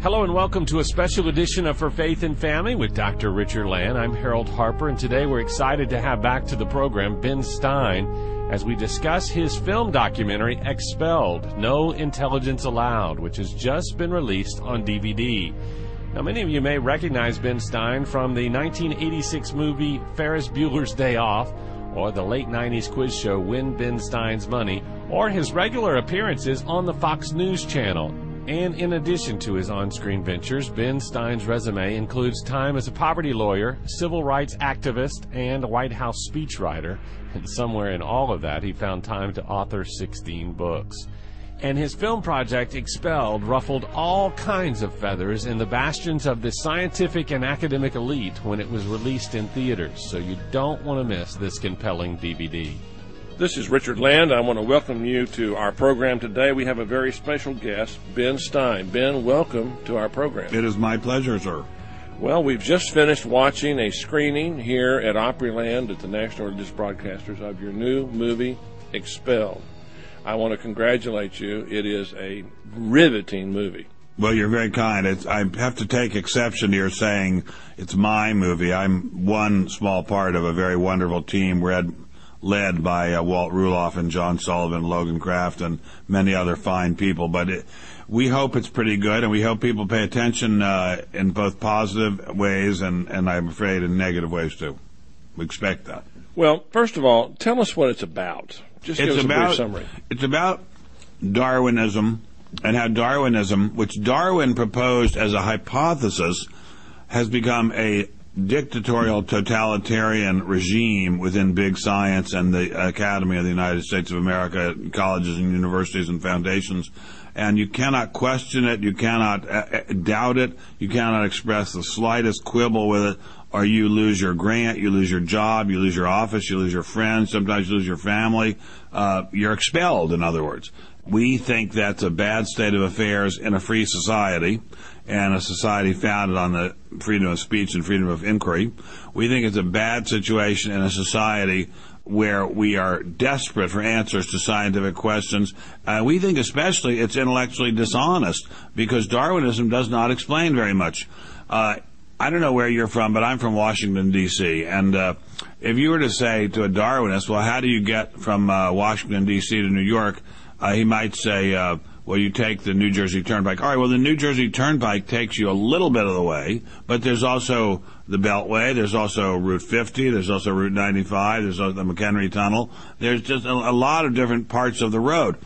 Hello and welcome to a special edition of For Faith and Family with Dr. Richard Land. I'm Harold Harper, and today we're excited to have back to the program Ben Stein as we discuss his film documentary, Expelled, No Intelligence Allowed, which has just been released on DVD. Now, many of you may recognize Ben Stein from the 1986 movie Ferris Bueller's Day Off, or the late 90s quiz show Win Ben Stein's Money, or his regular appearances on the Fox News Channel. And in addition to his on-screen ventures, Ben Stein's resume includes time as a poverty lawyer, civil rights activist, and a White House speechwriter. And somewhere in all of that, he found time to author 16 books. And his film project, Expelled, ruffled all kinds of feathers in the bastions of the scientific and academic elite when it was released in theaters. So you don't want to miss this compelling DVD. This is Richard Land. I want to welcome you to our program today. We have a very special guest, Ben Stein. Ben, welcome to our program. It is my pleasure, sir. Well, we've just finished watching a screening here at Opryland at the National Religious Broadcasters of your new movie, Expelled. I want to congratulate you. It is a riveting movie. Well, you're very kind. I have to take exception to your saying it's my movie. I'm one small part of a very wonderful team led by Walt Ruloff and John Sullivan, Logan Kraft, and many other fine people. But we hope it's pretty good, and we hope people pay attention in both positive ways and I'm afraid in negative ways, too. We expect that. Well, first of all, tell us what it's about. Just give us a brief summary. It's about Darwinism and how Darwinism, which Darwin proposed as a hypothesis, has become a dictatorial totalitarian regime within big science and the Academy of the United States of America, colleges and universities and foundations. And you cannot question it, you cannot doubt it, you cannot express the slightest quibble with it, or you lose your grant, you lose your job, you lose your office, you lose your friends, sometimes you lose your family. You're expelled, in other words. We think that's a bad state of affairs in a free society, and a society founded on the freedom of speech and freedom of inquiry. We think it's a bad situation in a society where we are desperate for answers to scientific questions. We think especially it's intellectually dishonest because Darwinism does not explain very much. I don't know where you're from, but I'm from Washington, D.C., and if you were to say to a Darwinist, well, how do you get from Washington, D.C. to New York, he might say, well, you take the New Jersey Turnpike. All right, well, the New Jersey Turnpike takes you a little bit of the way, but there's also the Beltway, there's also Route 50, there's also Route 95, there's also the McHenry Tunnel. There's just a lot of different parts of the road.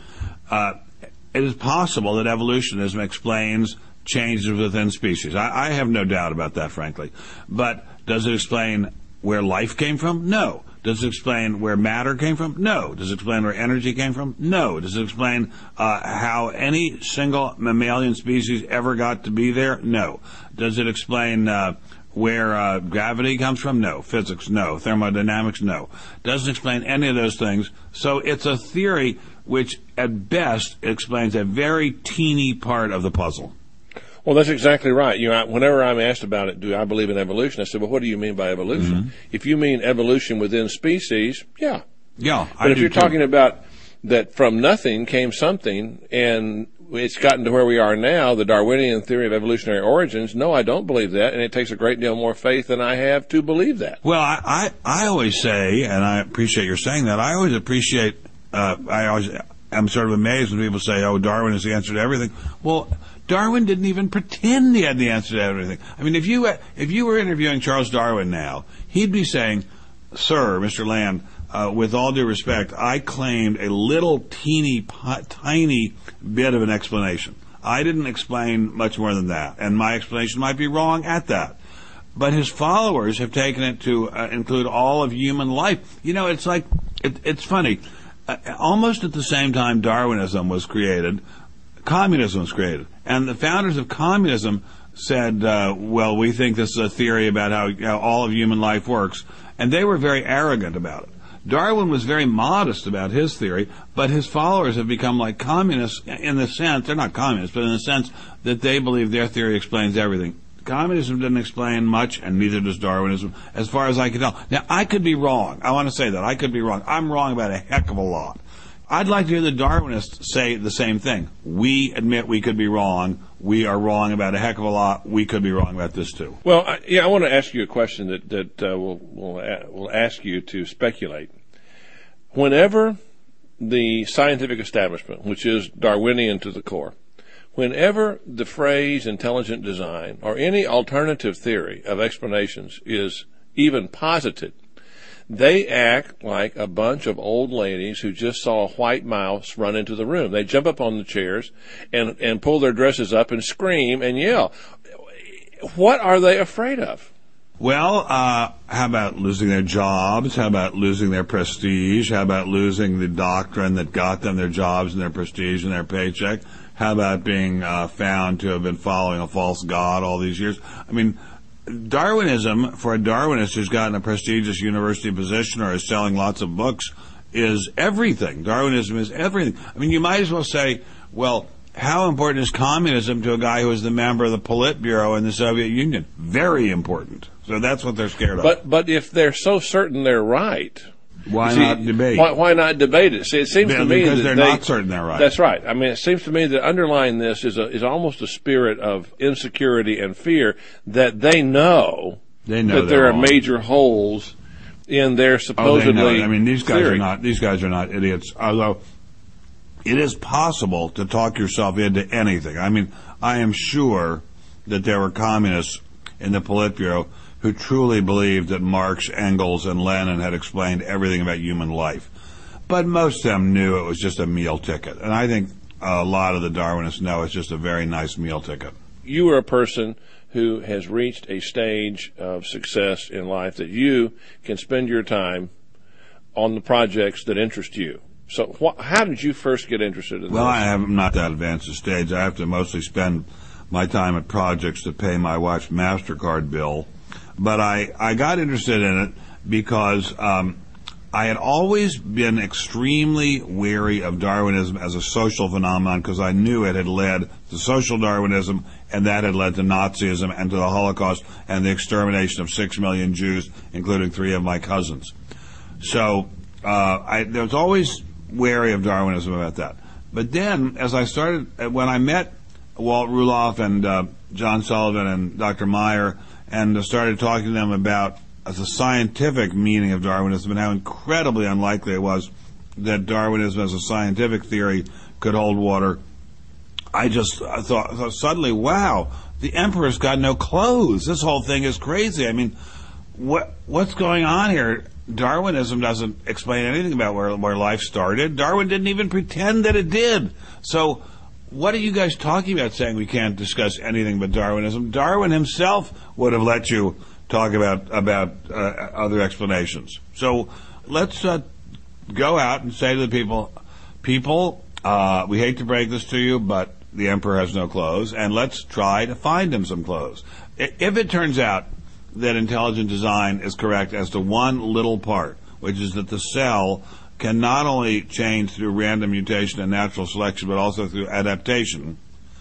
It is possible that evolutionism explains changes within species. I have no doubt about that, frankly. But does it explain where life came from? No. Does it explain where matter came from? No. Does it explain where energy came from? No. Does it explain how any single mammalian species ever got to be there? No. Does it explain where gravity comes from? No. Physics? No. Thermodynamics? No. Doesn't explain any of those things. So it's a theory which, at best, explains a very teeny part of the puzzle. Well, that's exactly right. Whenever I'm asked about it, do I believe in evolution? I said, well, what do you mean by evolution? Mm-hmm. If you mean evolution within species, yeah. Yeah, but if you're talking about that from nothing came something and it's gotten to where we are now, the Darwinian theory of evolutionary origins, no, I don't believe that, and it takes a great deal more faith than I have to believe that. Well, I always say, and I appreciate your saying that, I always appreciate, I'm sort of amazed when people say, oh, Darwin is the answer to everything. Well, Darwin didn't even pretend he had the answer to everything. I mean, if you were interviewing Charles Darwin now, he'd be saying, sir, Mr. Land, with all due respect, I claimed a little tiny bit of an explanation. I didn't explain much more than that, and my explanation might be wrong at that. But his followers have taken it to include all of human life. You know, it's like, it's funny. Almost at the same time Darwinism was created, communism was created. And the founders of communism said, well, we think this is a theory about how all of human life works. And they were very arrogant about it. Darwin was very modest about his theory, but his followers have become like communists in the sense, they're not communists, but in the sense that they believe their theory explains everything. Communism didn't explain much, and neither does Darwinism, as far as I can tell. Now, I could be wrong. I want to say that. I could be wrong. I'm wrong about a heck of a lot. I'd like to hear the Darwinists say the same thing. We admit we could be wrong. We are wrong about a heck of a lot. We could be wrong about this too. Well, I want to ask you a question that will ask you to speculate. Whenever the scientific establishment, which is Darwinian to the core, whenever the phrase intelligent design or any alternative theory of explanations is even posited, they act like a bunch of old ladies who just saw a white mouse run into the room. They jump up on the chairs and pull their dresses up and scream and yell. What are they afraid of? Well, how about losing their jobs? How about losing their prestige? How about losing the doctrine that got them their jobs and their prestige and their paycheck? How about being found to have been following a false god all these years? I mean, Darwinism, for a Darwinist who's gotten a prestigious university position or is selling lots of books, is everything. Darwinism is everything. I mean, you might as well say, well, how important is communism to a guy who is the member of the Politburo in the Soviet Union? Very important. So that's what they're scared of. But if they're so certain they're right, why not debate? Why not debate it? See, it seems to me because that they're not certain they're right. That's right. I mean, it seems to me that underlying this is almost a spirit of insecurity and fear that they know that there are major holes in their supposedly. They know. I mean, these guys theory. These guys are not idiots. Although it is possible to talk yourself into anything. I mean, I am sure that there were communists in the Politburo who truly believed that Marx, Engels, and Lenin had explained everything about human life. But most of them knew it was just a meal ticket. And I think a lot of the Darwinists know it's just a very nice meal ticket. You are a person who has reached a stage of success in life that you can spend your time on the projects that interest you. So how did you first get interested in this? Well, I am not that advanced a stage. I have to mostly spend my time at projects to pay my wife's MasterCard bill. But I got interested in it because I had always been extremely wary of Darwinism as a social phenomenon because I knew it had led to social Darwinism, and that had led to Nazism and to the Holocaust and the extermination of 6 million Jews, including 3 of my cousins. So I was always wary of Darwinism about that. But then, as I started, when I met Walt Ruloff and John Sullivan and Dr. Meyer, and started talking to them about the scientific meaning of Darwinism and how incredibly unlikely it was that Darwinism as a scientific theory could hold water, I thought suddenly, wow, the emperor's got no clothes. This whole thing is crazy. I mean, what's going on here? Darwinism doesn't explain anything about where life started. Darwin didn't even pretend that it did. So what are you guys talking about saying we can't discuss anything but Darwinism? Darwin himself would have let you talk about other explanations. So let's go out and say to the people, we hate to break this to you, but the emperor has no clothes, and let's try to find him some clothes. If it turns out that intelligent design is correct as to one little part, which is that the cell can not only change through random mutation and natural selection, but also through adaptation.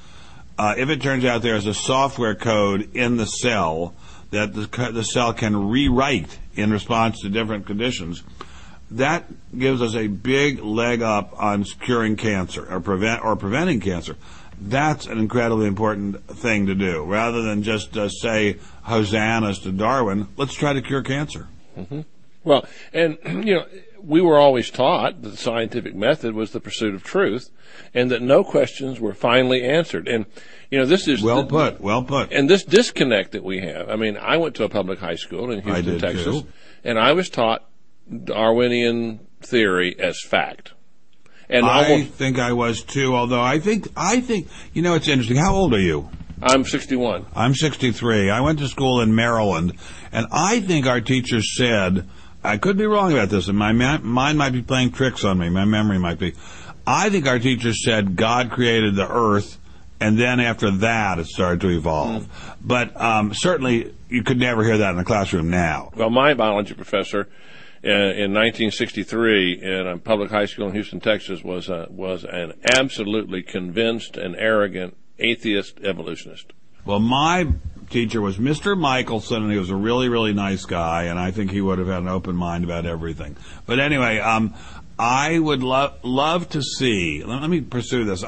If it turns out there is a software code in the cell that the cell can rewrite in response to different conditions, that gives us a big leg up on curing cancer or preventing cancer. That's an incredibly important thing to do. Rather than just say hosannas to Darwin, let's try to cure cancer. Mm-hmm. Well, and, we were always taught that the scientific method was the pursuit of truth and that no questions were finally answered. And, this is... Well put. And this disconnect that we have. I mean, I went to a public high school in Houston, Texas, too. And I was taught Darwinian theory as fact. And I think I was too, although I think, it's interesting. How old are you? I'm 61. I'm 63. I went to school in Maryland, and I think our teachers said, I could be wrong about this, and my mind might be playing tricks on me, my memory might be. I think our teachers said God created the earth, and then after that it started to evolve. But certainly you could never hear that in the classroom now. Well, my biology professor in 1963 in a public high school in Houston, Texas, was an absolutely convinced and arrogant atheist evolutionist. Well, my teacher was Mr. Michelson, and he was a really, really nice guy, and I think he would have had an open mind about everything. But anyway, I would love to see. Let me pursue this.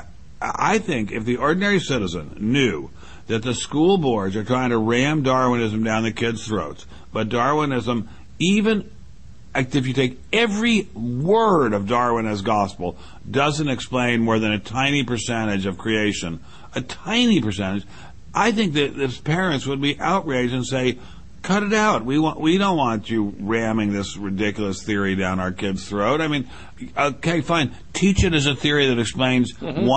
I think if the ordinary citizen knew that the school boards are trying to ram Darwinism down the kids' throats, but Darwinism, even if you take every word of Darwin as gospel, doesn't explain more than a tiny percentage of creation, a tiny percentage, I think that the parents would be outraged and say, cut it out. We don't want you ramming this ridiculous theory down our kids' throat. I mean, okay, fine. Teach it as a theory that explains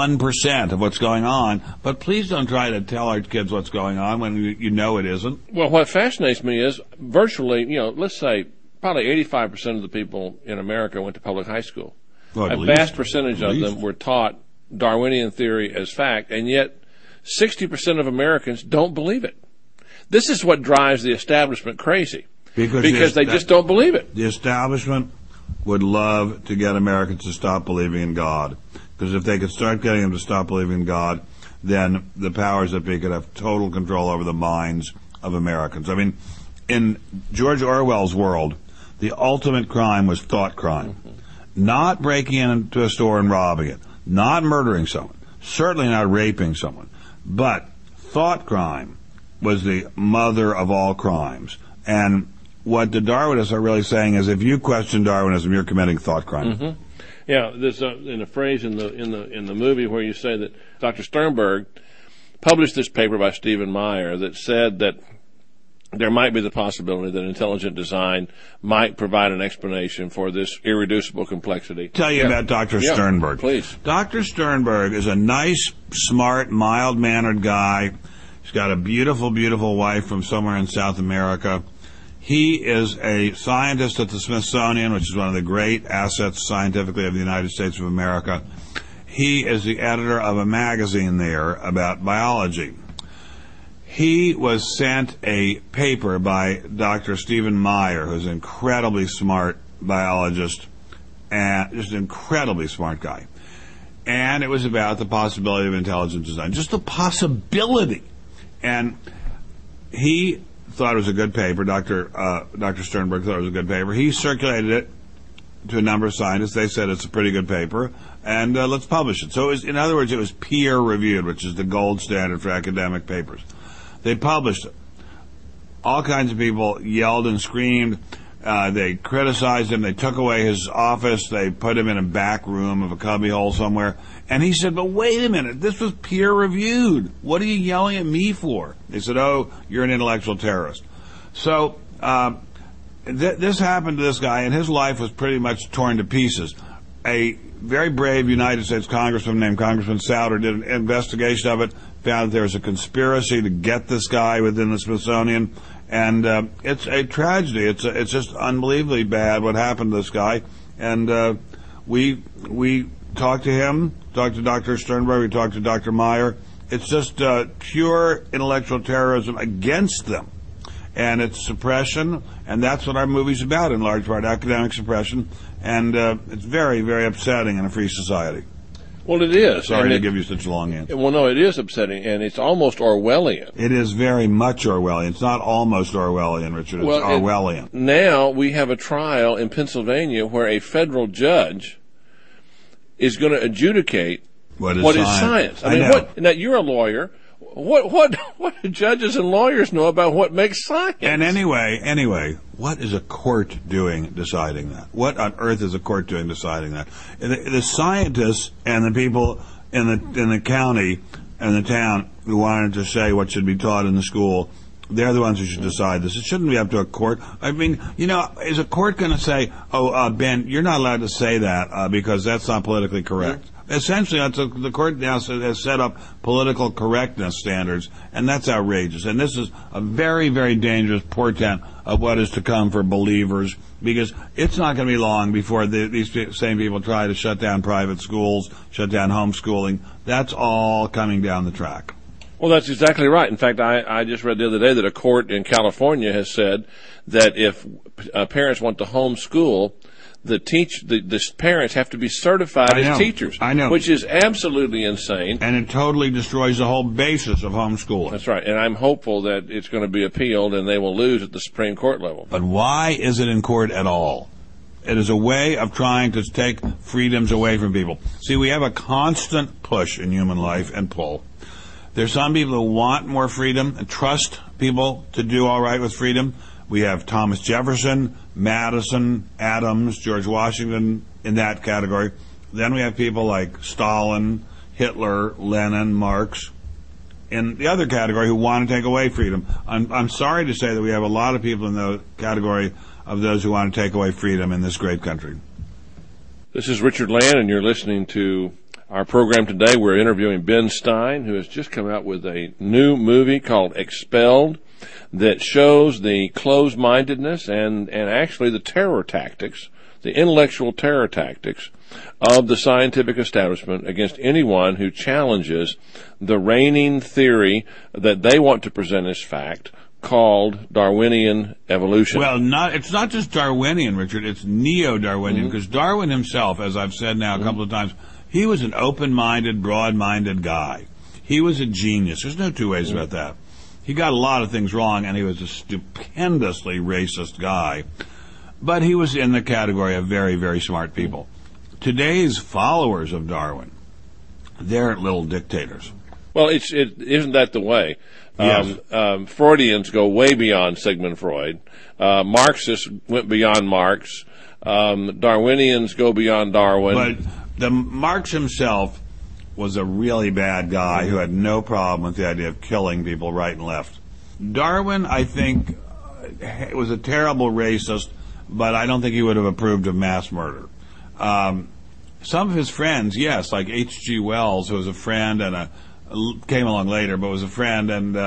1% of what's going on, but please don't try to tell our kids what's going on when you know it isn't. Well, what fascinates me is virtually, let's say probably 85% of the people in America went to public high school. Well, a vast percentage of them were taught Darwinian theory as fact, and yet 60% of Americans don't believe it. This is what drives the establishment crazy, because they just don't believe it. The establishment would love to get Americans to stop believing in God, because if they could start getting them to stop believing in God, then the powers that be could have total control over the minds of Americans. I mean, in George Orwell's world, the ultimate crime was thought crime. Not breaking into a store and robbing it, not murdering someone, certainly not raping someone, but thought crime was the mother of all crimes. And what the Darwinists are really saying is, if you question Darwinism, you're committing thought crime. Yeah, there's in a phrase in the movie where you say that Dr. Sternberg published this paper by Stephen Meyer that said that there might be the possibility that intelligent design might provide an explanation for this irreducible complexity. Tell you about Dr. Sternberg. Please. Dr. Sternberg is a nice, smart, mild-mannered guy. He's got a beautiful, beautiful wife from somewhere in South America. He is a scientist at the Smithsonian, which is one of the great assets scientifically of the United States of America. He is the editor of a magazine there about biology. He was sent a paper by Dr. Stephen Meyer, who's an incredibly smart biologist and just an incredibly smart guy. And it was about the possibility of intelligent design, just the possibility. And he thought it was a good paper. Dr. Sternberg thought it was a good paper. He circulated it to a number of scientists. They said it's a pretty good paper, and let's publish it. So, in other words, it was peer-reviewed, which is the gold standard for academic papers. They published it. All kinds of people yelled and screamed. They criticized him. They took away his office. They put him in a back room of a cubbyhole somewhere. And he said, but wait a minute, this was peer-reviewed. What are you yelling at me for? They said, oh, you're an intellectual terrorist. So this happened to this guy, and his life was pretty much torn to pieces. A very brave United States congressman named Congressman Souter did an investigation of it, found that there was a conspiracy to get this guy within the Smithsonian, and it's a tragedy. It's just unbelievably bad what happened to this guy. And we talked to him, talked to Dr. Sternberg, we talked to Dr. Meyer. It's just pure intellectual terrorism against them. And it's suppression, and that's what our movie's about in large part, academic suppression. And it's very, very upsetting in a free society. Well, it is. Sorry to give you such a long answer. Well, no, it is upsetting, and it's almost Orwellian. It is very much Orwellian. It's not almost Orwellian, Richard. It's Orwellian. Now we have a trial in Pennsylvania where a federal judge is going to adjudicate what is science. I mean, now you're a lawyer. What do judges and lawyers know about what makes science? And anyway, what is a court doing deciding that? What on earth is a court doing deciding that? The scientists and the people in the county and the town who wanted to say what should be taught in the school, they're the ones who should decide this. It shouldn't be up to a court. I mean, is a court going to say, Ben, you're not allowed to say that because that's not politically correct? Mm-hmm. Essentially, the court now has set up political correctness standards, and that's outrageous. And this is a very, very dangerous portent of what is to come for believers, because it's not going to be long before these same people try to shut down private schools, shut down homeschooling. That's all coming down the track. Well, that's exactly right. In fact, I just read the other day that a court in California has said that if parents want to homeschool, the parents have to be certified as teachers. I know. Which is absolutely insane. And it totally destroys the whole basis of homeschooling. That's right. And I'm hopeful that it's going to be appealed and they will lose at the Supreme Court level. But why is it in court at all? It is a way of trying to take freedoms away from people. See, we have a constant push in human life and pull. There's some people who want more freedom and trust people to do all right with freedom. We have Thomas Jefferson, Madison, Adams, George Washington in that category. Then we have people like Stalin, Hitler, Lenin, Marx in the other category who want to take away freedom. I'm sorry to say that we have a lot of people in the category of those who want to take away freedom in this great country. This is Richard Land, and you're listening to our program today. We're interviewing Ben Stein, who has just come out with a new movie called Expelled that shows the closed-mindedness and actually the terror tactics, the intellectual terror tactics of the scientific establishment against anyone who challenges the reigning theory that they want to present as fact called Darwinian evolution. Well, it's not just Darwinian, Richard. It's neo-Darwinian, because Darwin himself, as I've said now a couple of times, he was an open-minded, broad-minded guy. He was a genius. There's no two ways about that. He got a lot of things wrong, and he was a stupendously racist guy. But he was in the category of very, very smart people. Today's followers of Darwin, they're little dictators. Well, isn't that the way? Yes. Freudians go way beyond Sigmund Freud. Marxists went beyond Marx. Darwinians go beyond Darwin. But Marx himself was a really bad guy who had no problem with the idea of killing people right and left. Darwin, I think, was a terrible racist, but I don't think he would have approved of mass murder. Some of his friends, yes, like H.G. Wells, who was a friend and came along later, but was a friend and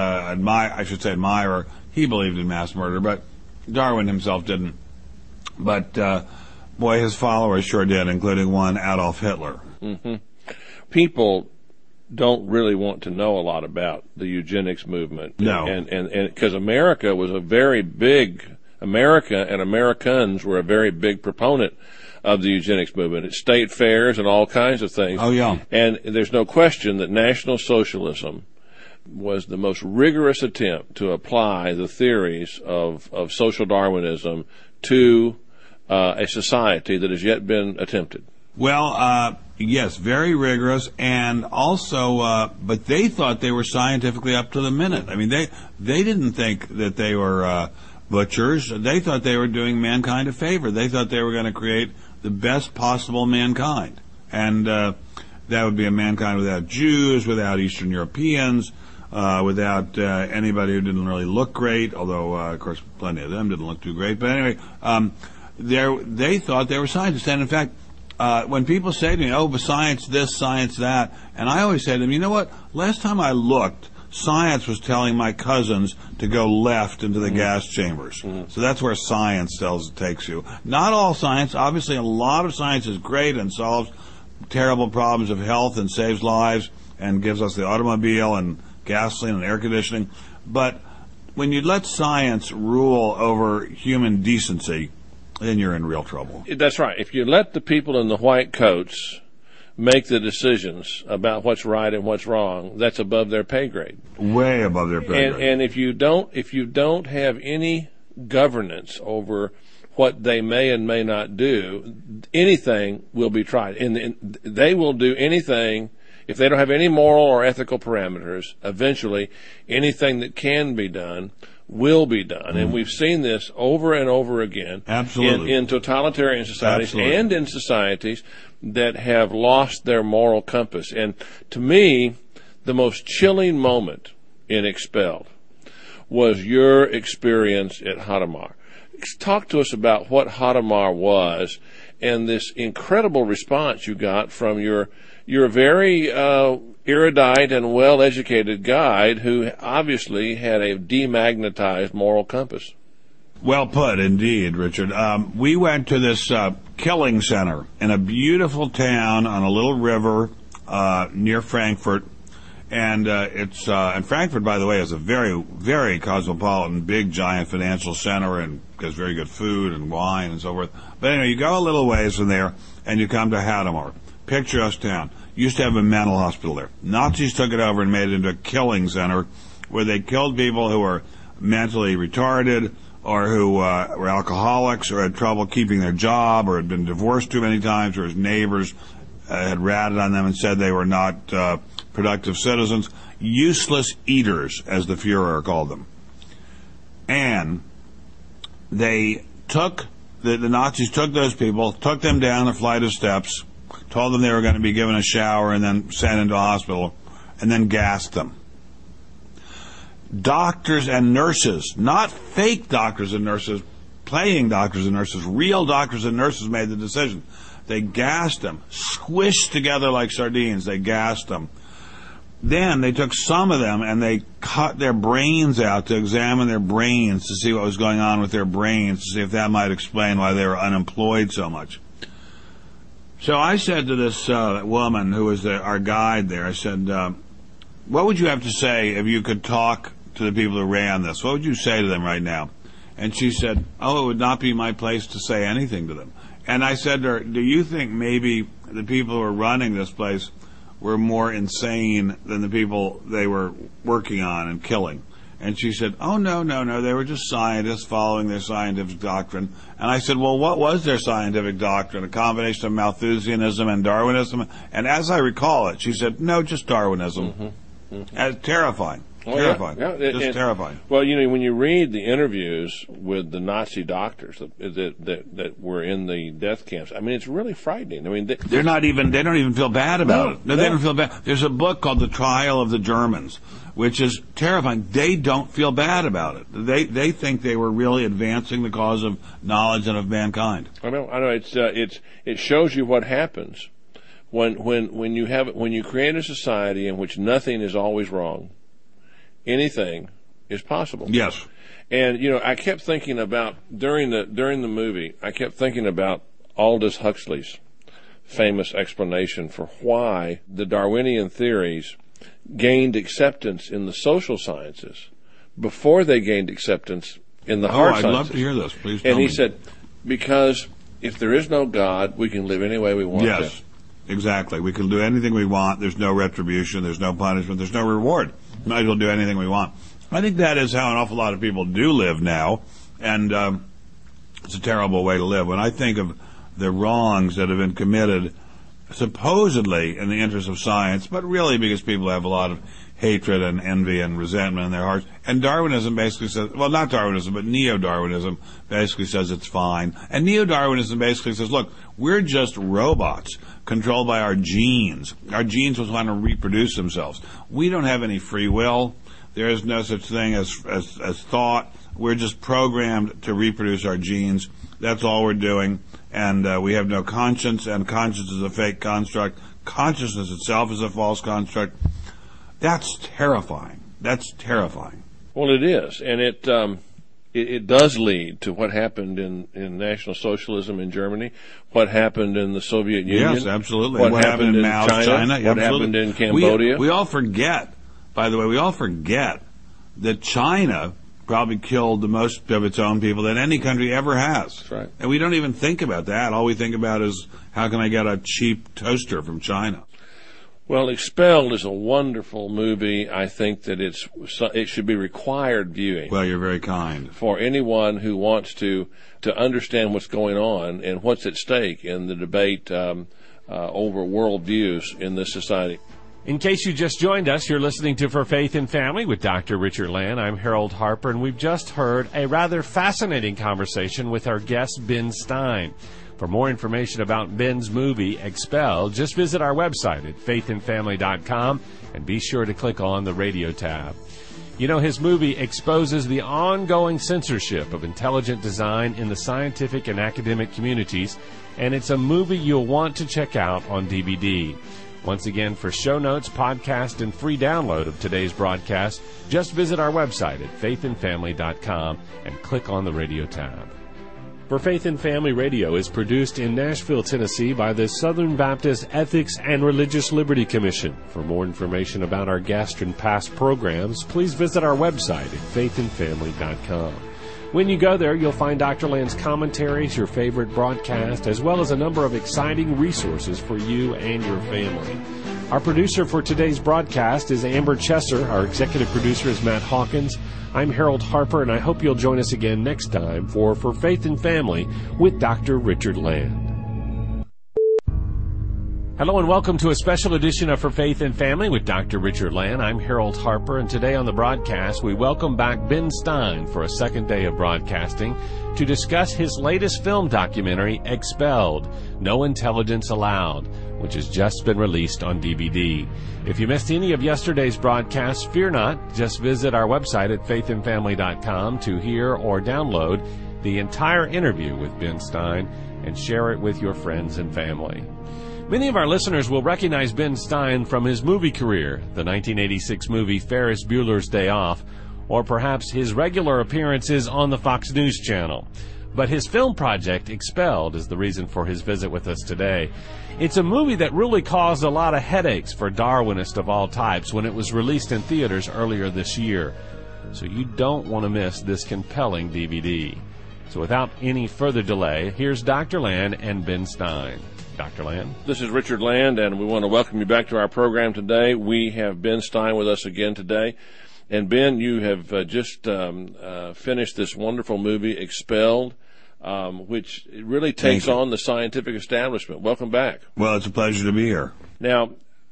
admirer. He believed in mass murder, but Darwin himself didn't. But boy, his followers sure did, including one Adolf Hitler. Mm-hmm. People don't really want to know a lot about the eugenics movement. No. And because America was America and Americans were a very big proponent of the eugenics movement at state fairs and all kinds of things. Oh, yeah. And there's no question that National Socialism was the most rigorous attempt to apply the theories of social Darwinism to a society that has yet been attempted. Well, yes, very rigorous, and also, but they thought they were scientifically up to the minute. I mean, they didn't think that they were butchers. They thought they were doing mankind a favor. They thought they were going to create the best possible mankind, and that would be a mankind without Jews, without Eastern Europeans, without anybody who didn't really look great, although, of course, plenty of them didn't look too great. But anyway, they thought they were scientists, and in fact, when people say to me, oh, but science this, science that, and I always say to them, you know what, last time I looked, science was telling my cousins to go left into the gas chambers. So that's where science takes you. Not all science. Obviously, a lot of science is great and solves terrible problems of health and saves lives and gives us the automobile and gasoline and air conditioning. But when you let science rule over human decency, then you're in real trouble. That's right. If you let the people in the white coats make the decisions about what's right and what's wrong, that's above their pay grade. Way above their pay grade. And if you don't have any governance over what they may and may not do, anything will be tried. And they will do anything. If they don't have any moral or ethical parameters, eventually anything that can be done will be done. And we've seen this over and over again. Absolutely. In totalitarian societies. Absolutely. And in societies that have lost their moral compass. And to me, the most chilling moment in Expelled was your experience at Hadamar. Talk to us about what Hadamar was and this incredible response you got from your very erudite and well-educated guide who obviously had a demagnetized moral compass. Well put, indeed, Richard. We went to this killing center in a beautiful town on a little river near Frankfurt. And and Frankfurt, by the way, is a very, very cosmopolitan, big, giant financial center and has very good food and wine and so forth. But anyway, you go a little ways from there and you come to Hadamar. Picturesque town. Used to have a mental hospital there. Nazis took it over and made it into a killing center where they killed people who were mentally retarded or who were alcoholics or had trouble keeping their job or had been divorced too many times, or his neighbors had ratted on them and said they were not productive citizens. Useless eaters, as the Fuhrer called them. And they took, the Nazis took those people, took them down a flight of steps, told them they were going to be given a shower and then sent into a hospital, and then gassed them. Doctors and nurses, not fake doctors and nurses, playing doctors and nurses, real doctors and nurses made the decision. They gassed them, squished together like sardines, they gassed them. Then they took some of them and they cut their brains out to examine their brains to see what was going on with their brains, to see if that might explain why they were unemployed so much. So I said to this woman who was our guide there, I said, what would you have to say if you could talk to the people who ran this? What would you say to them right now? And she said, it would not be my place to say anything to them. And I said to her, do you think maybe the people who are running this place were more insane than the people they were working on and killing? And she said, no, they were just scientists following their scientific doctrine. And I said, well, what was their scientific doctrine? A combination of Malthusianism and Darwinism? And as I recall it, she said, no, just Darwinism. Mm-hmm. Mm-hmm. Terrifying. Terrifying. Yeah. Just terrifying. Well, when you read the interviews with the Nazi doctors that were in the death camps, I mean, it's really frightening. I mean, they don't even feel bad about it. No, they don't feel bad. There's a book called The Trial of the Germans, which is terrifying. They don't feel bad about it. They think they were really advancing the cause of knowledge and of mankind. I know. It shows you what happens when you create a society in which nothing is always wrong. Anything is possible. Yes. And, I kept thinking about, during the movie, I kept thinking about Aldous Huxley's famous explanation for why the Darwinian theories gained acceptance in the social sciences before they gained acceptance in the hard sciences. I'd love to hear this. Please tell me. And he said, because if there is no God, we can live any way we want to. Yes, exactly. We can do anything we want. There's no retribution. There's no punishment. There's no reward. Might as well do anything we want. I think that is how an awful lot of people do live now, and it's a terrible way to live. When I think of the wrongs that have been committed, supposedly in the interest of science, but really because people have a lot of hatred and envy and resentment in their hearts. And Darwinism basically says, well, not Darwinism, but Neo-Darwinism basically says it's fine. And Neo-Darwinism basically says, look, we're just robots controlled by our genes. Our genes will want to reproduce themselves. We don't have any free will. There is no such thing as thought. We're just programmed to reproduce our genes. That's all we're doing. And we have no conscience, and conscience is a fake construct. Consciousness itself is a false construct. That's terrifying. That's terrifying. Well, it is, and it does lead to what happened in National Socialism in Germany, what happened in the Soviet Union. Yes, absolutely. What happened in Mao's China. What happened in Cambodia. We all forget, by the way, that China probably killed the most of its own people than any country ever has. That's right. And we don't even think about that. All we think about is, how can I get a cheap toaster from China? Well, Expelled is a wonderful movie. I think that it should be required viewing. Well, you're very kind. For anyone who wants to understand what's going on and what's at stake in the debate over worldviews in this society. In case you just joined us, you're listening to For Faith and Family with Dr. Richard Land. I'm Harold Harper, and we've just heard a rather fascinating conversation with our guest, Ben Stein. For more information about Ben's movie, Expelled, just visit our website at faithandfamily.com and be sure to click on the radio tab. His movie exposes the ongoing censorship of intelligent design in the scientific and academic communities, and it's a movie you'll want to check out on DVD. Once again, for show notes, podcast, and free download of today's broadcast, just visit our website at faithandfamily.com and click on the radio tab. For Faith and Family Radio is produced in Nashville, Tennessee by the Southern Baptist Ethics and Religious Liberty Commission. For more information about our guest and past programs, please visit our website at faithandfamily.com. When you go there, you'll find Dr. Land's commentaries, your favorite broadcast, as well as a number of exciting resources for you and your family. Our producer for today's broadcast is Amber Chesser. Our executive producer is Matt Hawkins. I'm Harold Harper, and I hope you'll join us again next time for Faith and Family with Dr. Richard Land. Hello and welcome to a special edition of For Faith and Family with Dr. Richard Land. I'm Harold Harper, and today on the broadcast we welcome back Ben Stein for a second day of broadcasting to discuss his latest film documentary, Expelled, No Intelligence Allowed, which has just been released on DVD. If you missed any of yesterday's broadcast, fear not. Just visit our website at faithandfamily.com to hear or download the entire interview with Ben Stein and share it with your friends and family. Many of our listeners will recognize Ben Stein from his movie career, the 1986 movie Ferris Bueller's Day Off, or perhaps his regular appearances on the Fox News Channel. But his film project, Expelled, is the reason for his visit with us today. It's a movie that really caused a lot of headaches for Darwinists of all types when it was released in theaters earlier this year. So you don't want to miss this compelling DVD. So without any further delay, here's Dr. Land and Ben Stein. Dr. Land. This is Richard Land, and we want to welcome you back to our program today. We have Ben Stein with us again today. And Ben, you have just finished this wonderful movie, Expelled, which really takes on the scientific establishment. Welcome back. Well, it's a pleasure to be here. Now,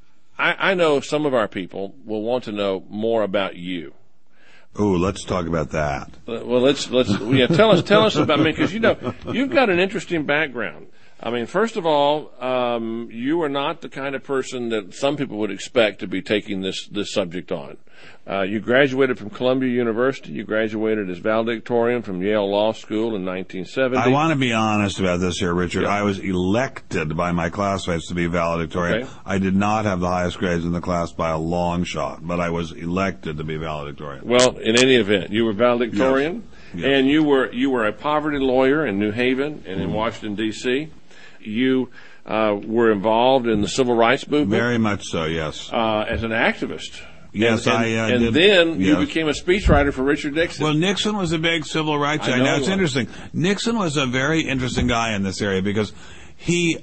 I know some of our people will want to know more about you. Ooh, let's talk about that. Well, let's tell us about me, because you've got an interesting background. I mean, first of all, you are not the kind of person that some people would expect to be taking this subject on. You graduated from Columbia University. You graduated as valedictorian from Yale Law School in 1970. I want to be honest about this here, Richard. Yeah. I was elected by my classmates to be valedictorian. Okay. I did not have the highest grades in the class by a long shot, but I was elected to be valedictorian. Well, in any event, you were valedictorian, yes. And you were a poverty lawyer in New Haven and in Washington, D.C. You were involved in the civil rights movement. Very much so, yes. As an activist. Yes, and then you became a speechwriter for Richard Nixon. Well, Nixon was a big civil rights guy. Now, it's interesting. Nixon was a very interesting guy in this area because he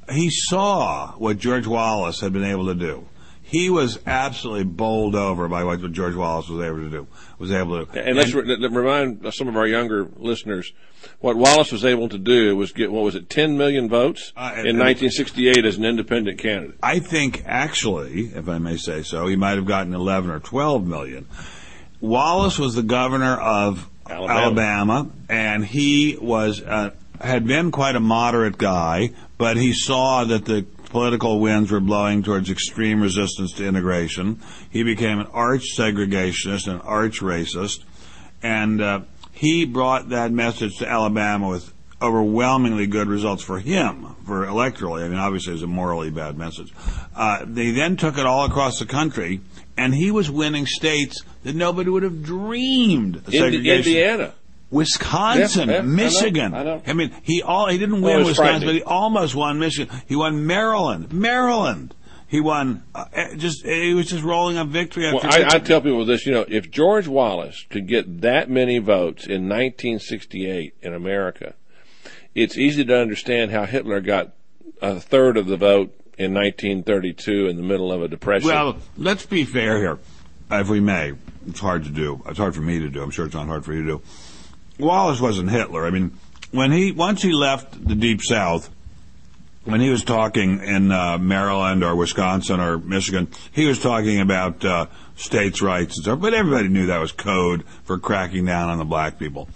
saw what George Wallace had been able to do. He was absolutely bowled over by what George Wallace was able to do. And let's remind some of our younger listeners what Wallace was able to do was get, 10 million votes in 1968 as an independent candidate. I think, actually, if I may say so, he might have gotten 11 or 12 million. Wallace was the governor of Alabama, and he was had been quite a moderate guy, but he saw that the political winds were blowing towards extreme resistance to integration. He became an arch segregationist, an arch racist, and he brought that message to Alabama with overwhelmingly good results for him, for electorally. I mean, obviously it was a morally bad message. They then took it all across the country, and he was winning states that nobody would have dreamed of segregation. Indiana. Wisconsin, Michigan. I know. I mean, he didn't win Wisconsin, but he almost won Michigan. He won Maryland. He won. He was just rolling up victory after victory. I tell people this. If George Wallace could get that many votes in 1968 in America, it's easy to understand how Hitler got a third of the vote in 1932 in the middle of a depression. Well, let's be fair here, if we may. It's hard to do. It's hard for me to do. I'm sure it's not hard for you to do. Wallace wasn't Hitler. I mean, once he left the Deep South, when he was talking in Maryland or Wisconsin or Michigan, he was talking about states' rights and stuff, but everybody knew that was code for cracking down on the black people.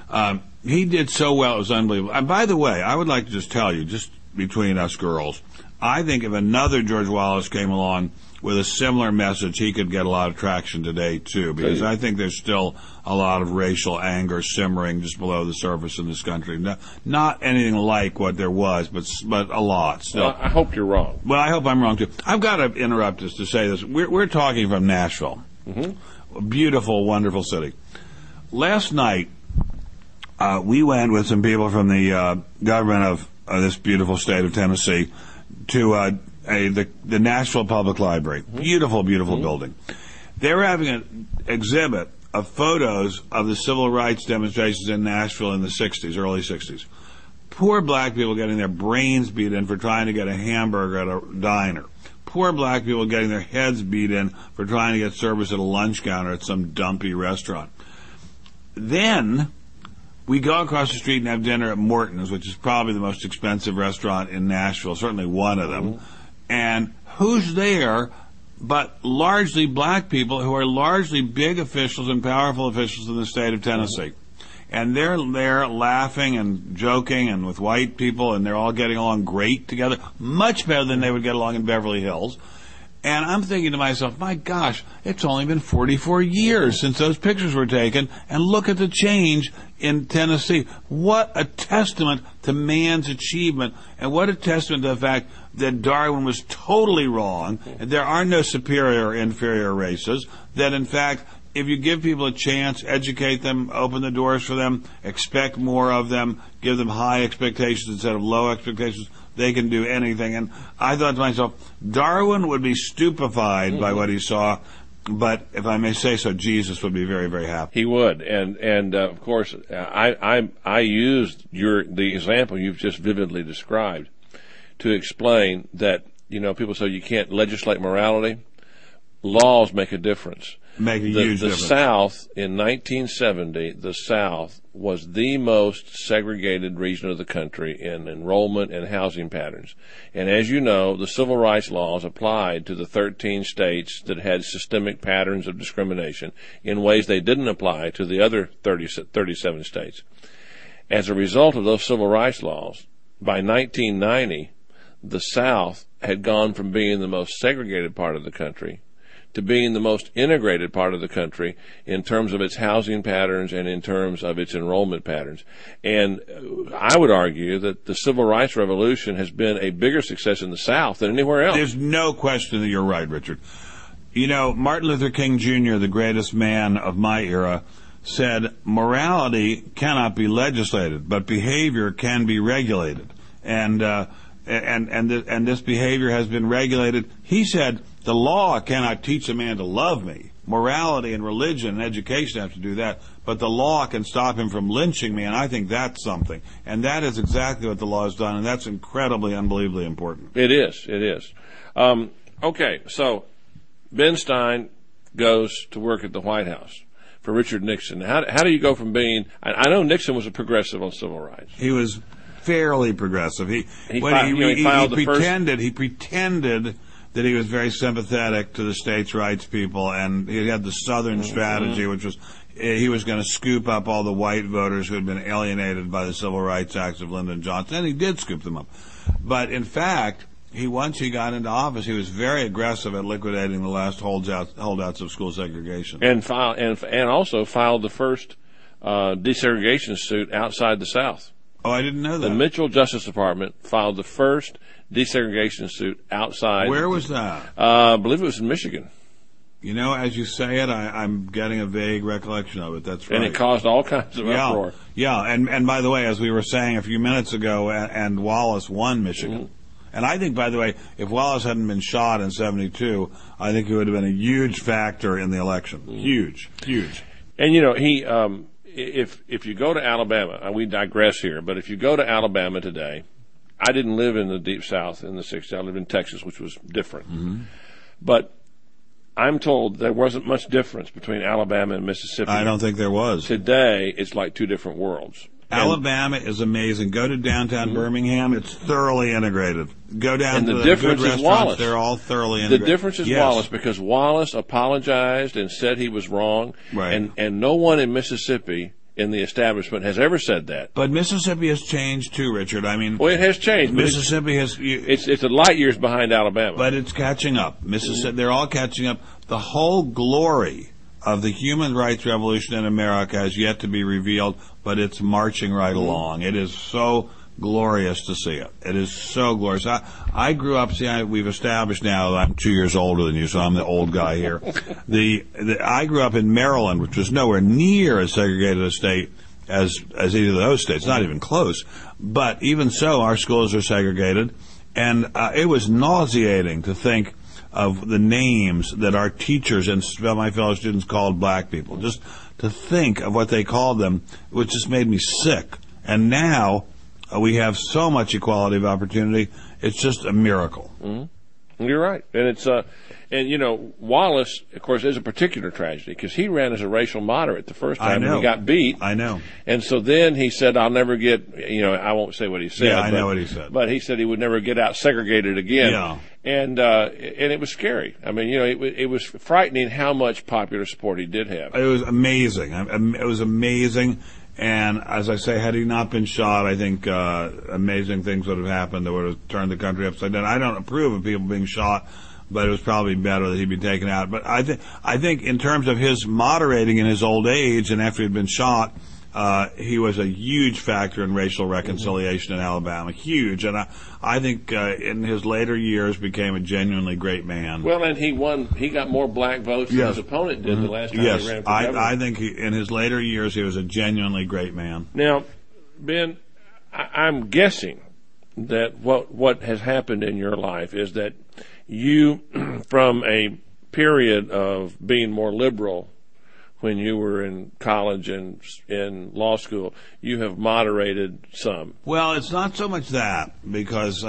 He did so well, it was unbelievable. And by the way, I would like to just tell you, just between us girls, I think if another George Wallace came along with a similar message, he could get a lot of traction today, too, because I think there's still a lot of racial anger simmering just below the surface in this country. Not anything like what there was, but a lot still. Well, I hope you're wrong. Well, I hope I'm wrong, too. I've got to interrupt us to say this. We're talking from Nashville. Mm-hmm. A beautiful, wonderful city. Last night, we went with some people from the government of this beautiful state of Tennessee to the Nashville Public Library. Beautiful, beautiful building. They were having an exhibit of photos of the civil rights demonstrations in Nashville in the 60s, early 60s. Poor black people getting their brains beat in for trying to get a hamburger at a diner. poor black people getting their heads beat in for trying to get service at a lunch counter at some dumpy restaurant. Then we go across the street and have dinner at Morton's, which is probably the most expensive restaurant in Nashville, certainly one of them. And who's there but largely black people who are largely big officials and powerful officials in the state of Tennessee. And they're there laughing and joking and with white people, and they're all getting along great together, much better than they would get along in Beverly Hills. And I'm thinking to myself, my gosh, it's only been 44 years since those pictures were taken, and look at the change in Tennessee. What a testament to man's achievement, and what a testament to the fact that Darwin was totally wrong, and there are no superior or inferior races, that in fact, if you give people a chance, educate them, open the doors for them, expect more of them, give them high expectations instead of low expectations, they can do anything. And I thought to myself, Darwin would be stupefied by what he saw, but if I may say so, Jesus would be very, very happy. He would, and of course, I used the example you've just vividly described to explain that, people say you can't legislate morality. Laws make a difference. Make a huge difference. The South, in 1970, the South was the most segregated region of the country in enrollment and housing patterns. And as you know, the civil rights laws applied to the 13 states that had systemic patterns of discrimination in ways they didn't apply to the other 37 states. As a result of those civil rights laws, by 1990, the South had gone from being the most segregated part of the country to being the most integrated part of the country in terms of its housing patterns and in terms of its enrollment patterns. And I would argue that the Civil Rights Revolution has been a bigger success in the South than anywhere else. There's no question that you're right, Richard. Martin Luther King Jr., the greatest man of my era, said morality cannot be legislated, but behavior can be regulated. And this behavior has been regulated. He said, the law cannot teach a man to love me. Morality and religion and education have to do that, but the law can stop him from lynching me, and I think that's something. And that is exactly what the law has done, and that's incredibly, unbelievably important. It is. Okay, so Ben Stein goes to work at the White House for Richard Nixon. How do you go from being... I know Nixon was a progressive on civil rights. He was fairly progressive. He pretended that he was very sympathetic to the states' rights people, and he had the Southern strategy, which was he was going to scoop up all the white voters who had been alienated by the Civil Rights Acts of Lyndon Johnson, and he did scoop them up. But in fact, once he got into office, he was very aggressive at liquidating the last holdouts of school segregation, and also filed the first desegregation suit outside the South. Oh, I didn't know that. The Mitchell Justice Department filed the first desegregation suit outside. Where was that? I believe it was in Michigan. As you say it, I'm getting a vague recollection of it. That's right. And it caused all kinds of uproar. Yeah, and by the way, as we were saying a few minutes ago, and Wallace won Michigan. Mm-hmm. And I think, by the way, if Wallace hadn't been shot in 1972, I think he would have been a huge factor in the election. Mm-hmm. Huge. And, he... If you go to Alabama, we digress here, but if you go to Alabama today, I didn't live in the Deep South in the 60s. I lived in Texas, which was different. Mm-hmm. But I'm told there wasn't much difference between Alabama and Mississippi. I don't think there was. Today, it's like two different worlds. Alabama is amazing. Go to downtown Birmingham. It's thoroughly integrated. Go down to the difference good is Wallace. They're all thoroughly integrated. The difference is Wallace, because Wallace apologized and said he was wrong. Right. And no one in Mississippi in the establishment has ever said that. But Mississippi has changed too, Richard. Well, it has changed. Mississippi has... It's a light years behind Alabama. But it's catching up. Mississippi, they're all catching up. The whole glory of the human rights revolution in America has yet to be revealed, but it's marching right along. It is so glorious to see it. It is so glorious. I grew up, we've established now that I'm 2 years older than you, so I'm the old guy here. I grew up in Maryland, which was nowhere near as segregated a state as either of those states, not even close. But even so, our schools are segregated, and it was nauseating to think of the names that our teachers and my fellow students called black people. Just to think of what they called them, which just made me sick. And now we have so much equality of opportunity, it's just a miracle. Mm-hmm. You're right. And it's, and you know, Wallace, of course, is a particular tragedy because he ran as a racial moderate the first time and he got beat. I know. And so then he said, I'll never get, you know, I won't say what he said. Yeah, I know what he said. But he said he would never get out segregated again. Yeah. And it was scary. I mean, you know, it was frightening how much popular support he did have. It was amazing. It was amazing. And as I say, had he not been shot, I think amazing things would have happened that would have turned the country upside down. I don't approve of people being shot, but it was probably better that he'd be taken out. But I think in terms of his moderating in his old age and after he'd been shot, he was a huge factor in racial reconciliation in Alabama. Huge. And I think in his later years became a genuinely great man. Well, and he won. He got more black votes than his opponent did the last time he ran for governor. I think in his later years he was a genuinely great man. Now, Ben, I'm guessing that what has happened in your life is that you, from a period of being more liberal when you were in college and in law school, you have moderated some. Well, it's not so much that because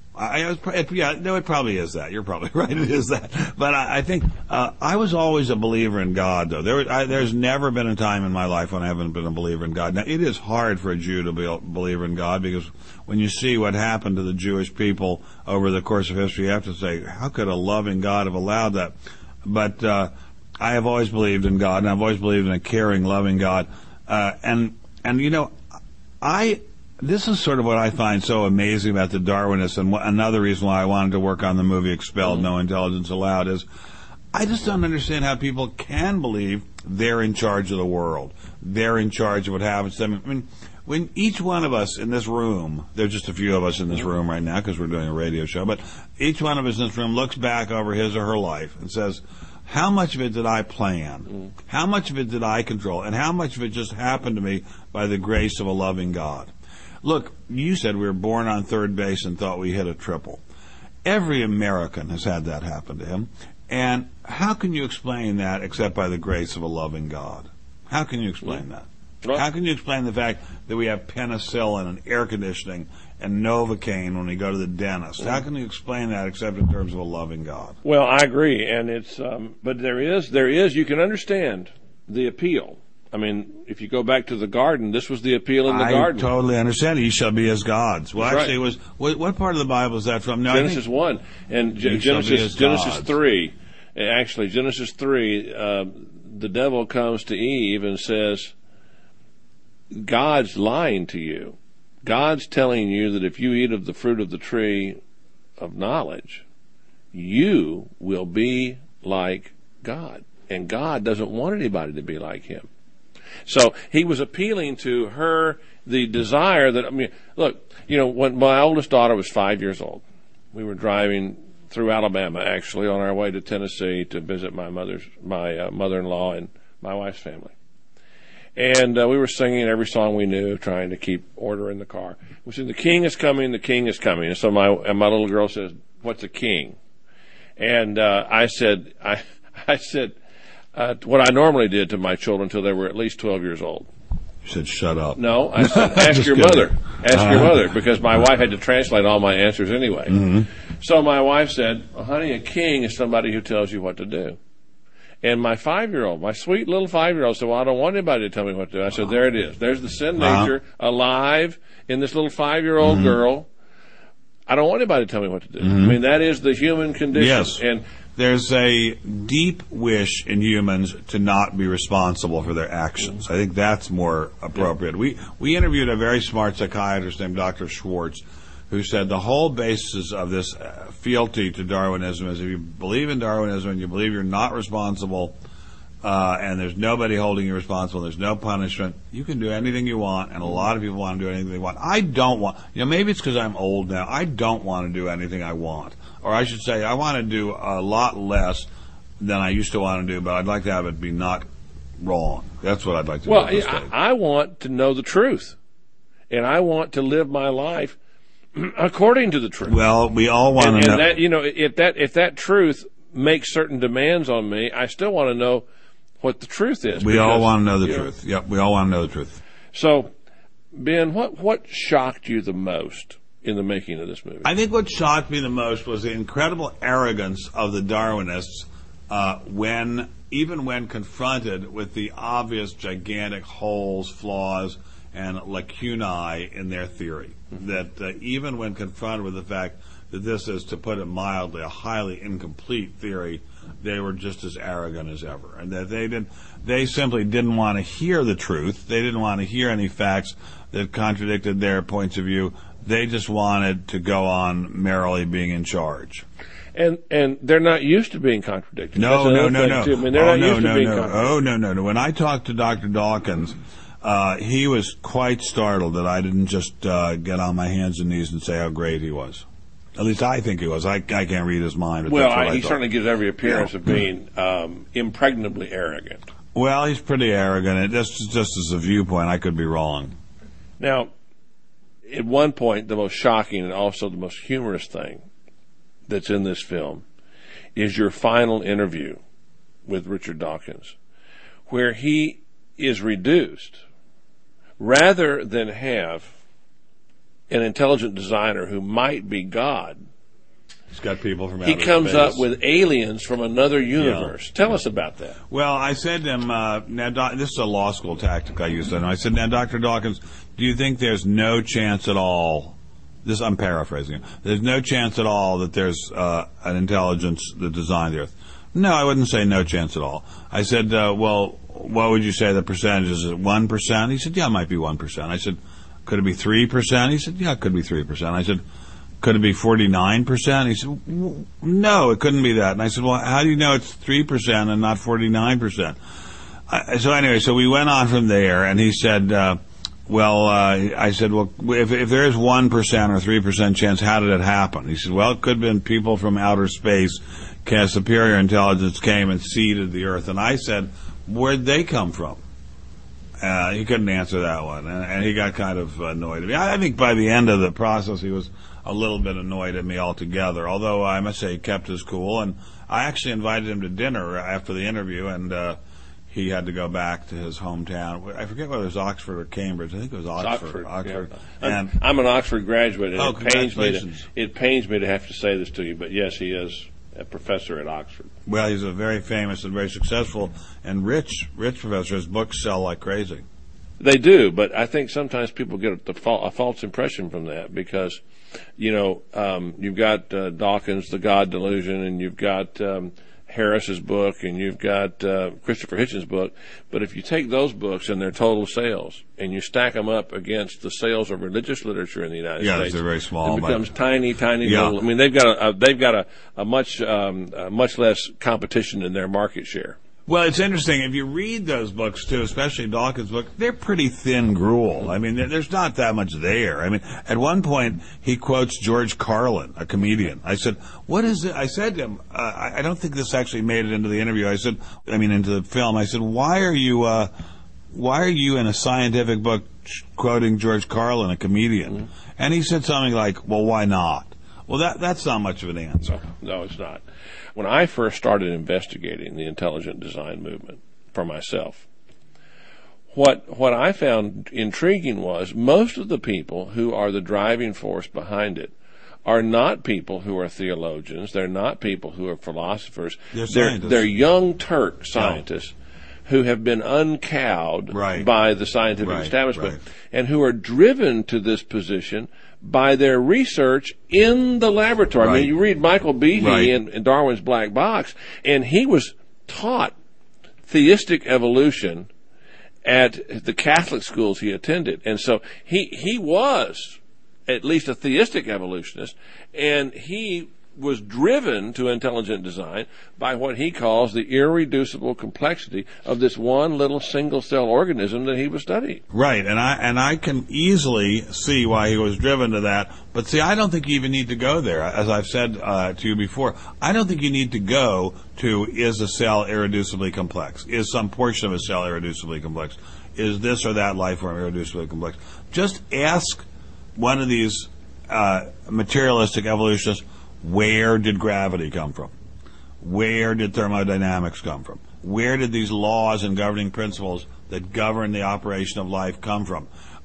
it probably is that. You're probably right. It is that. But I think I was always a believer in God, though. There's never been a time in my life when I haven't been a believer in God. Now, it is hard for a Jew to be a believer in God because when you see what happened to the Jewish people over the course of history, you have to say, how could a loving God have allowed that? But I have always believed in God, and I've always believed in a caring, loving God. And you know, this is sort of what I find so amazing about the Darwinists, and another reason why I wanted to work on the movie Expelled, No Intelligence Allowed, is I just don't understand how people can believe they're in charge of the world. They're in charge of what happens to them. I mean, when each one of us in this room, there's just a few of us in this room right now because we're doing a radio show, but each one of us in this room looks back over his or her life and says, how much of it did I plan? How much of it did I control? And how much of it just happened to me by the grace of a loving God? Look, you said we were born on third base and thought we hit a triple. Every American has had that happen to him. And how can you explain that except by the grace of a loving God? How can you explain that? How can you explain the fact that we have penicillin and air conditioning and Novocaine when we go to the dentist? How can you explain that except in terms of a loving God? Well, I agree, and it's but there is you can understand the appeal. I mean, if you go back to the garden, this was the appeal in the garden. I totally understand. Ye shall be as gods. Well, that's actually, right. it was what part of the Bible is that from? No, Genesis 1 and Genesis 3. Actually, Genesis 3, the devil comes to Eve and says, God's lying to you. God's telling you that if you eat of the fruit of the tree of knowledge, you will be like God. And God doesn't want anybody to be like him. So he was appealing to her, the desire that, I mean, look, you know, when my oldest daughter was 5 years old, we were driving through Alabama, actually, on our way to Tennessee to visit my mother-in-law and my wife's family. And we were singing every song we knew, trying to keep order in the car. We said, the king is coming, the king is coming. And so my little girl says, what's a king? And I said, what I normally did to my children until they were at least 12 years old. You said, shut up. No, I said, ask your mother. Ask your mother, because my wife had to translate all my answers anyway. Mm-hmm. So my wife said, well, honey, a king is somebody who tells you what to do. And my 5-year-old, my sweet little 5-year-old said, well, I don't want anybody to tell me what to do. I said, there it is. There's the sin nature alive in this little 5-year-old girl. I don't want anybody to tell me what to do. I mean, that is the human condition. Yes. And there's a deep wish in humans to not be responsible for their actions. I think that's more appropriate. We interviewed a very smart psychiatrist named Dr. Schwartz, who said the whole basis of this fealty to Darwinism is if you believe in Darwinism and you believe you're not responsible and there's nobody holding you responsible, there's no punishment, you can do anything you want, and a lot of people want to do anything they want. I don't want, maybe it's because I'm old now, I don't want to do anything I want. Or I should say, I want to do a lot less than I used to want to do, but I'd like to have it be not wrong. That's what I'd like to do. Well, I want to know the truth, and I want to live my life according to the truth. Well, we all want to know. And that, if that truth makes certain demands on me, I still want to know what the truth is. We all want to know the truth. Yep, we all want to know the truth. So, Ben, what shocked you the most in the making of this movie? I think what shocked me the most was the incredible arrogance of the Darwinists even when confronted with the obvious gigantic holes, flaws, and lacunae in their theory. Mm-hmm. That even when confronted with the fact that this is, to put it mildly, a highly incomplete theory, they were just as arrogant as ever, and that they simply didn't want to hear the truth. They didn't want to hear any facts that contradicted their points of view. They just wanted to go on merrily being in charge. And they're not used to being contradicted. No. I mean, they're not used to being contradicted. Oh, no. When I talked to Dr. Dawkins, he was quite startled that I didn't just get on my hands and knees and say how great he was. At least I think he was. I can't read his mind. But well, he certainly gives every appearance of being impregnably arrogant. Well, he's pretty arrogant. And just as a viewpoint, I could be wrong. Now, at one point, the most shocking and also the most humorous thing that's in this film is your final interview with Richard Dawkins, where he is reduced, rather than have an intelligent designer who might be God. He's got people from outer space. He comes up with aliens from another universe. Yeah. Tell us about that. Well, I said to him, now, this is a law school tactic I used. And I said, now, Dr. Dawkins, do you think there's no chance at all, I'm paraphrasing, there's no chance at all that there's an intelligence that designed the Earth? No, I wouldn't say no chance at all. I said, well, what would you say the percentage is? Is it 1%? He said, yeah, it might be 1%. I said, could it be 3%? He said, yeah, it could be 3%. I said, could it be 49%? He said, no, it couldn't be that. And I said, well, how do you know it's 3% and not 49%? So we went on from there, and he said, I said, well, if there is 1% or 3% chance, how did it happen? He said, well, it could have been people from outer space, superior intelligence came and seeded the Earth. And I said, where'd they come from? He couldn't answer that one, and he got kind of annoyed at me. I think by the end of the process, he was a little bit annoyed at me altogether, although I must say he kept his cool. And I actually invited him to dinner after the interview, and he had to go back to his hometown. I forget whether it was Oxford or Cambridge. I think it was Oxford. Yeah. And I'm an Oxford graduate, and it pains me to have to say this to you, but yes, he is a professor at Oxford. Well, he's a very famous and very successful and rich professor. His books sell like crazy. They do, but I think sometimes people get a false impression from that because, you've got Dawkins, The God Delusion, and you've got Harris's book, and you've got Christopher Hitchens' book. But if you take those books and their total sales and you stack them up against the sales of religious literature in the United States, they're very small. It becomes tiny little. I mean, they've got a much less competition in their market share. Well, it's interesting. If you read those books, too, especially Dawkins' book, they're pretty thin gruel. I mean, there's not that much there. I mean, at one point, he quotes George Carlin, a comedian. I said, what is it? I said to him, I don't think this actually made it into the interview. Into the film. I said, why are you in a scientific book quoting George Carlin, a comedian? Mm-hmm. And he said something like, well, why not? Well, that's not much of an answer. No, it's not. When I first started investigating the intelligent design movement for myself, what I found intriguing was most of the people who are the driving force behind it are not people who are theologians. They're not people who are philosophers. They're young Turk scientists who have been uncowed by the scientific establishment and who are driven to this position by their research in the laboratory. I mean, you read Michael Behe in Darwin's Black Box, and he was taught theistic evolution at the Catholic schools he attended. And so he was at least a theistic evolutionist, and he was driven to intelligent design by what he calls the irreducible complexity of this one little single-cell organism that he was studying. Right, and I can easily see why he was driven to that. But see, I don't think you even need to go there. As I've said to you before, I don't think you need to go to, is a cell irreducibly complex? Is some portion of a cell irreducibly complex? Is this or that life form irreducibly complex? Just ask one of these materialistic evolutionists, where did gravity come from? Where did thermodynamics come from? Where did these laws and governing principles that govern the operation of life come from?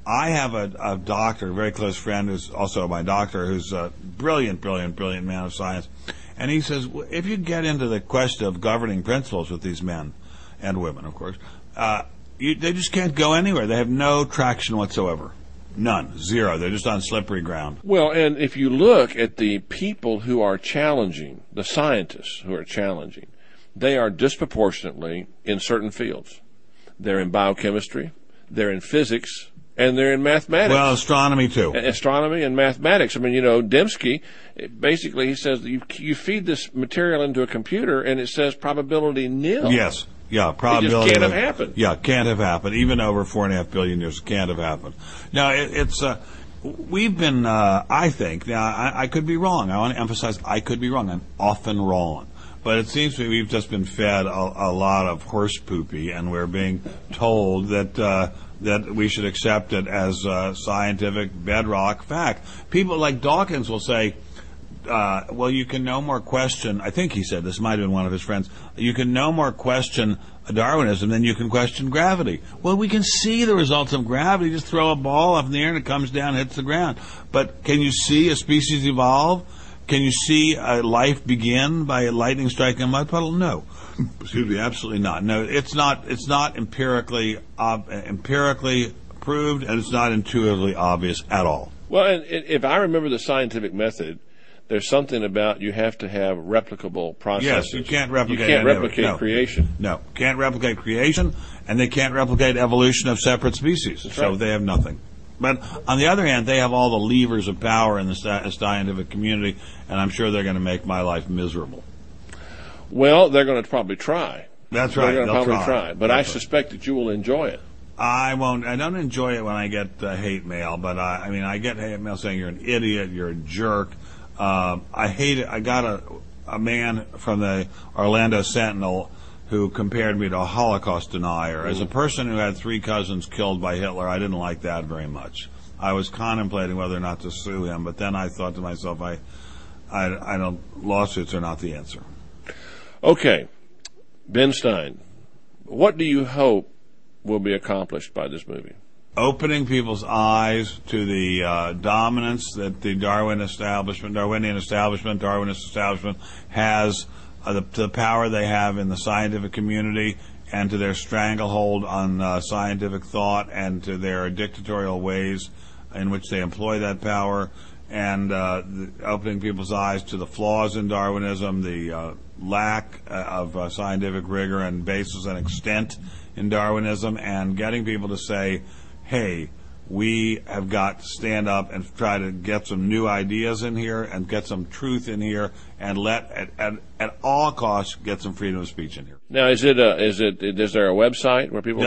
I have a doctor, a very close friend who's also my doctor, who's a brilliant man of science. And he says, if you get into the question of governing principles with these men and women, of course, they just can't go anywhere. They have no traction whatsoever. None. Zero. They're just on slippery ground. Well, and if you look at the people who are challenging, the scientists who are challenging, they are disproportionately in certain fields. They're in biochemistry, they're in physics, and they're in mathematics. Well, astronomy, too. Astronomy and mathematics. I mean, Dembski, basically he says that you feed this material into a computer and it says probability nil. Yes. Yeah, probability. It just can't have happened. Yeah, can't have happened. Even over 4.5 billion years, it can't have happened. Now, we've been, I think, now I could be wrong. I want to emphasize I could be wrong. I'm often wrong. But it seems to me we've just been fed a lot of horse poopy, and we're being told that we should accept it as scientific bedrock fact. People like Dawkins will say, well, you can no more question, I think he said, this might have been one of his friends, you can no more question Darwinism than you can question gravity. Well, we can see the results of gravity. Just throw a ball up in the air and it comes down, hits the ground. But can you see a species evolve? Can you see a life begin by a lightning striking a mud puddle? No. Excuse me, absolutely not. No, it's not empirically proved, and it's not intuitively obvious at all. Well, and if I remember the scientific method, there's something about you have to have replicable processes. Yes, you can't replicate. You can't replicate creation. No, can't replicate creation, and they can't replicate evolution of separate species. That's so right. They have nothing. But on the other hand, they have all the levers of power in the scientific community, and I'm sure they're going to make my life miserable. Well, they're going to probably try. That's right. They're going to probably try. But That's I suspect that you will enjoy it. I won't. I don't enjoy it when I get hate mail, but I get hate mail saying you're an idiot, you're a jerk. I hate it. I got a man from the Orlando Sentinel who compared me to a Holocaust denier. As a person who had 3 cousins killed by Hitler, I didn't like that very much. I was contemplating whether or not to sue him, but then I thought to myself, I don't. Lawsuits are not the answer. Okay, Ben Stein, what do you hope will be accomplished by this movie? Opening people's eyes to the dominance that the Darwinist establishment has, the power they have in the scientific community, and to their stranglehold on scientific thought, and to their dictatorial ways in which they employ that power, and opening people's eyes to the flaws in Darwinism, the lack of scientific rigor and basis and extent in Darwinism, and getting people to say, hey, we have got to stand up and try to get some new ideas in here and get some truth in here, and at all costs get some freedom of speech in here. Now, is there a website where people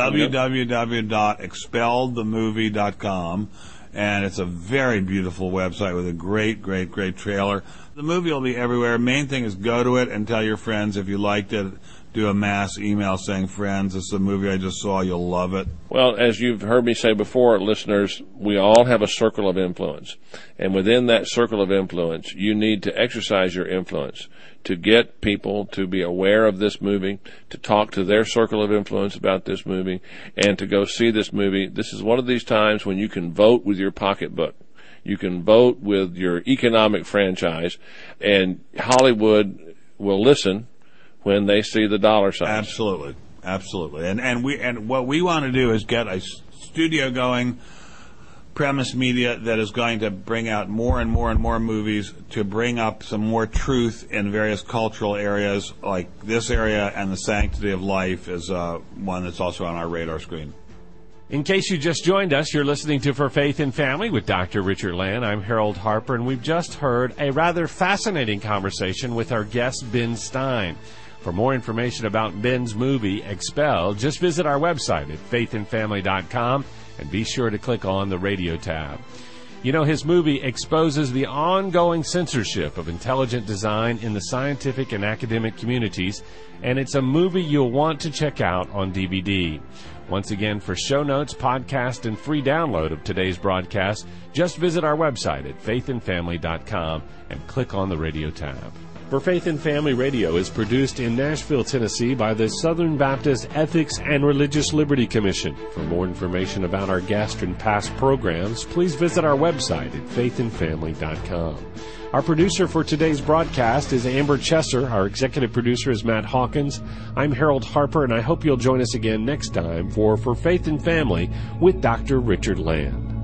www.expelledthemovie.com, and it's a very beautiful website with a great trailer. The movie will be everywhere. Main thing is go to it and tell your friends if you liked it. Do a mass email saying, friends, this is a movie I just saw, you'll love it. Well, as you've heard me say before, listeners, we all have a circle of influence. And within that circle of influence, you need to exercise your influence to get people to be aware of this movie, to talk to their circle of influence about this movie, and to go see this movie. This is one of these times when you can vote with your pocketbook. You can vote with your economic franchise, and Hollywood will listen when they see the dollar signs. Absolutely. And what we want to do is get a studio going, Premise Media, that is going to bring out more and more movies to bring up some more truth in various cultural areas, like this area, and the sanctity of life is one that's also on our radar screen. In case you just joined us, you're listening to For Faith and Family with Dr. Richard Land. I'm Harold Harper, and we've just heard a rather fascinating conversation with our guest, Ben Stein. For more information about Ben's movie, Expelled, just visit our website at faithandfamily.com and be sure to click on the radio tab. You know, his movie exposes the ongoing censorship of intelligent design in the scientific and academic communities, and it's a movie you'll want to check out on DVD. Once again, for show notes, podcast, and free download of today's broadcast, just visit our website at faithandfamily.com and click on the radio tab. For Faith and Family Radio is produced in Nashville, Tennessee by the Southern Baptist Ethics and Religious Liberty Commission. For more information about our guest and past programs, please visit our website at faithandfamily.com. Our producer for today's broadcast is Amber Chesser. Our executive producer is Matt Hawkins. I'm Harold Harper, and I hope you'll join us again next time for Faith and Family with Dr. Richard Land.